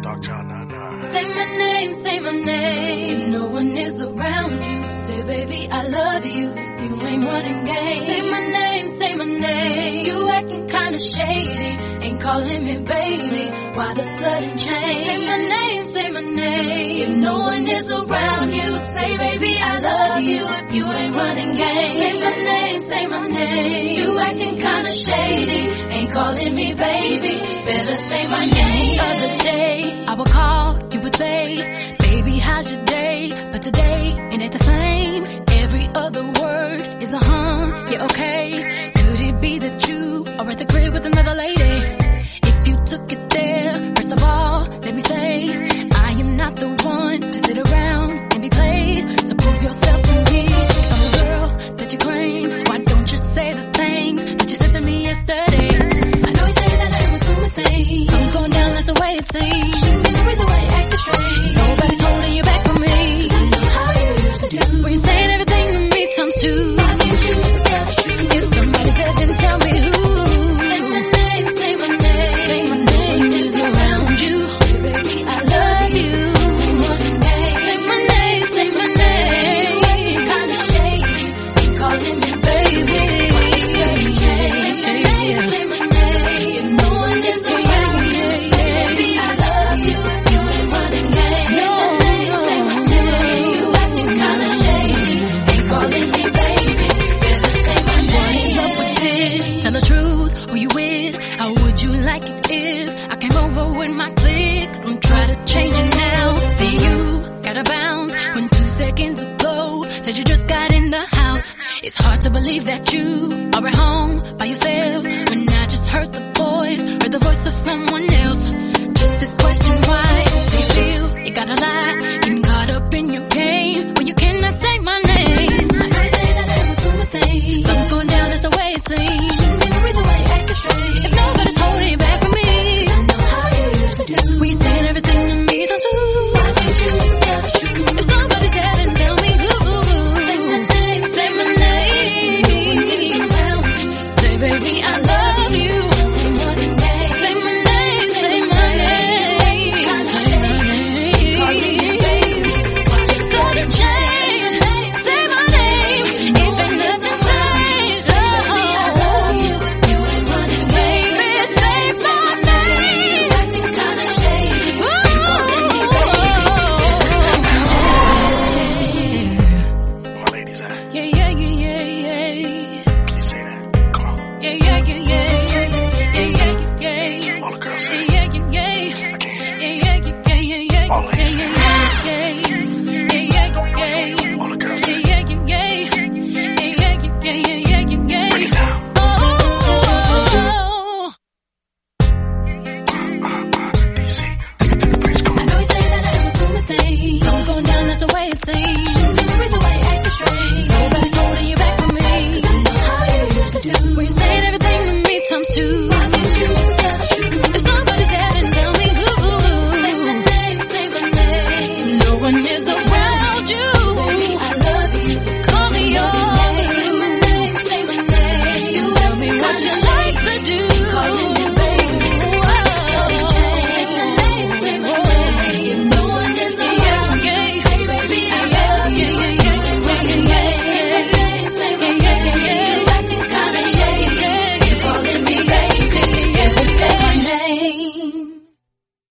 Say my name, say my name. If no one is around you, say baby I love you. If you ain't running game, say my name, say my name. You acting kinda shady, ain't calling me baby. Why the sudden change? Say my name, say my name. If no one is around you, say baby I love you. If you ain't running game, say my name, say my name. You acting kinda shady, ain't calling me baby. Better say my name. The other day I would call, you would say, baby how's your day? But today it ain't the same. Every other word is a yeah okay. Could it be that you are at the crib with another lady? If you took it there, first of all, let me say, I am not the one to sit around and be played. So prove yourself to me. If I'm the girl that you claim, why don't you say the things that you said to me yesterday? I know you say that I was doing things. Something's going down, that's the way it seems. Shouldn't be the reason why you're acting strange. Nobody's holding you back from me. I know how you used to do. When you're saying everything to me times two. Why can't you just tell the truth? If somebody's there, then tell me who. Say my name, say my name. Say my name is around you. Baby, I love you. Say my name, say my name. Kinda shady, ain't calling me baby. Say my name, say my name. If no one is around you, say baby, I love you. You ain't running game. Say my name, you acting kinda shady, ain't calling me baby. Better say my name. What's up with this? Tell the truth, who you with? How would you like it if I came over with my clique? Don't try to change it now. See you gotta bounce when 2 seconds ago said you just got in the house. It's hard to believe that you are at home by yourself when I just heard the voice of someone else. Just this question, why do you feel you gotta lie? Getting caught up in your game when you cannot say my name. I know you say that I was doing things. Something's going down, that's the way it seems. Shouldn't be the reason why you're acting strange. If nobody's holding you back from me, I know how you used to do. When you're saying everything to me, don't you? Why can't you just tell the truth? If somebody's there, then tell me who. Say my name, say my name. Say baby, I love you. Say my name, say my name. Sudden change. Say my name. Even doesn't change. Oh, I love you. You ain't running, baby. Say my name. Acting kinda shady. My ladies, Yeah, yeah, yeah, yeah, yeah. can you say that? Come on. Yeah, yeah, yeah, yeah, yeah, yeah, yeah, yeah. All the girls say Yeah, yeah, yeah, yeah. I can't. Yeah, yeah, yeah, yeah, yeah. All ladies say Yeah, yeah, yeah, yeah. All the girls say Yeah, yeah, yeah, yeah. Yeah, yeah, yeah, yeah, yeah. bring it down. Oh. DC, take it to the bridge. Come I on. know you say that I was doing things. Something's going down, that's the way it seems.